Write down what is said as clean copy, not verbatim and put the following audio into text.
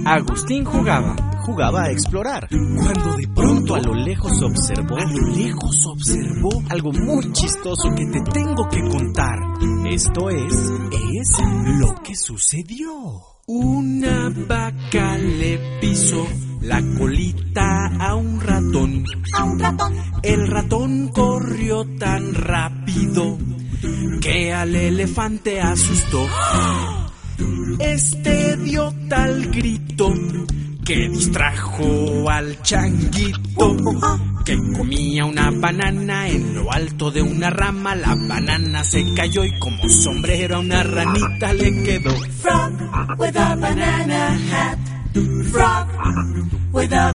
Agustín jugaba a explorar, cuando de pronto a lo lejos observó algo muy chistoso que te tengo que contar. Esto es lo que sucedió. Una vaca le pisó la colita a un ratón. El ratón corrió tan rápido que al elefante asustó. Este dio tal grito que distrajo al changuito, que comía una banana en lo alto de una rama. La banana se cayó y como sombrero a una ranita le quedó. Frog with a banana hat. Frog with a